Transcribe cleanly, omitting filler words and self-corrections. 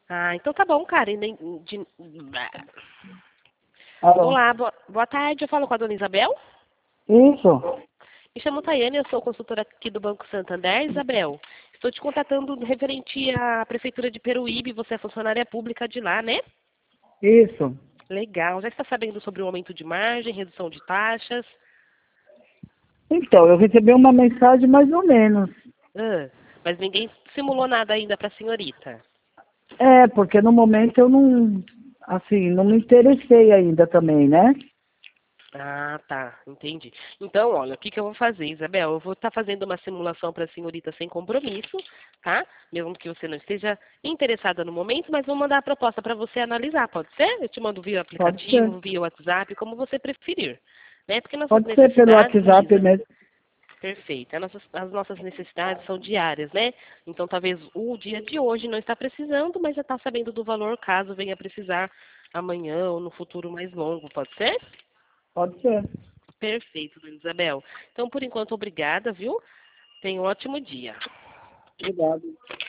Ah, então tá bom, Karen. Alô? Olá, boa tarde. Eu falo com a dona Isabel. Isso. Me chamo Tayane, eu sou consultora aqui do Banco Santander. Isabel, estou te contatando referente à Prefeitura de Peruíbe. Você é funcionária pública de lá, né? Isso. Legal. Já está sabendo sobre o aumento de margem, redução de taxas? Então, eu recebi uma mensagem mais ou menos. Ah, mas ninguém simulou nada ainda para a senhorita. É, porque no momento eu não, assim, não me interessei ainda também, né? Ah, tá, entendi. Então, olha, o que que eu vou fazer, Isabel? Eu vou estar fazendo uma simulação para a senhorita sem compromisso, tá? Mesmo que você não esteja interessada no momento, mas vou mandar a proposta para você analisar, pode ser? Eu te mando via Pode ser. aplicativo, via WhatsApp, como você preferir, né? Porque nossas Pode ser pelo necessidades, WhatsApp Isa, mesmo. perfeito. As nossas necessidades são diárias, né? Então, talvez o dia de hoje não está precisando, mas já está sabendo do valor caso venha precisar amanhã ou no futuro mais longo, pode ser? Pode ser. Perfeito, dona Isabel. Então, por enquanto, obrigada, viu? Tenha um ótimo dia. Obrigado.